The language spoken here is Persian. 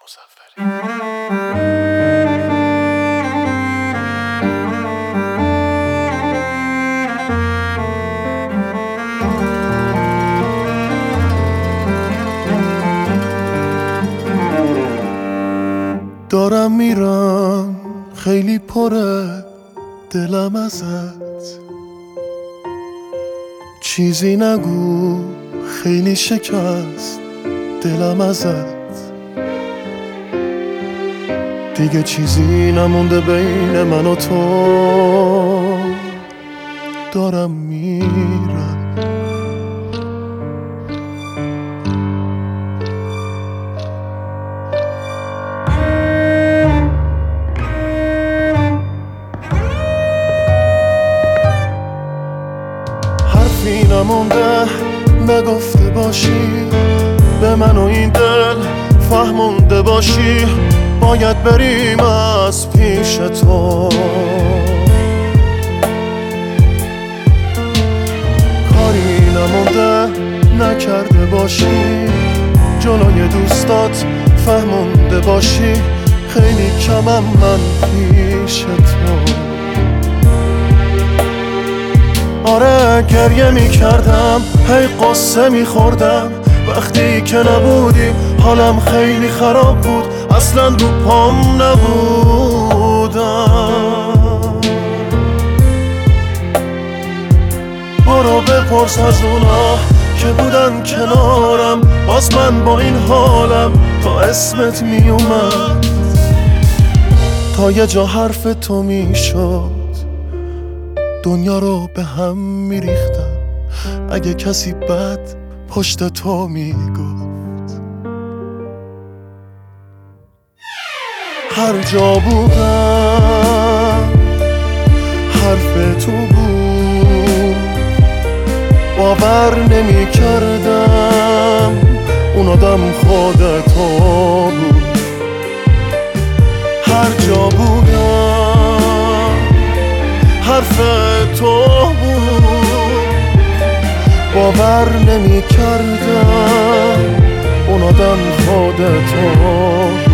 دارم میرم خیلی پره دلم ازت، چیزی نگو خیلی شکست دلم ازت، دیگه چیزی نمونده بین من و تو، دارم میرم. حرفی نمونده نگفته باشی به من و این دل فهمونده باشی، باید بریم از پیش تو، کاری نمونده نکرده باشی جلوی دوستات فهمونده باشی، خیلی کمم من پیش تو. آره گریه میکردم هی قصه میخوردم، وقتی که نبودی حالم خیلی خراب بود، اصلا رو پام نبودم. برو بپرس از اونا که بودن کنارم، باز من با این حالم تا اسمت میومد، تا یه جا حرف تو میشد دنیا رو به هم میریختم، اگه کسی بد پشت تو میگفت. هر جا بودم حرف تو بود، باور نمی کردم اون آدم خود تو بود. هر جا بودم حرف تو بود، باور نمی کردم اون آدم خود تو.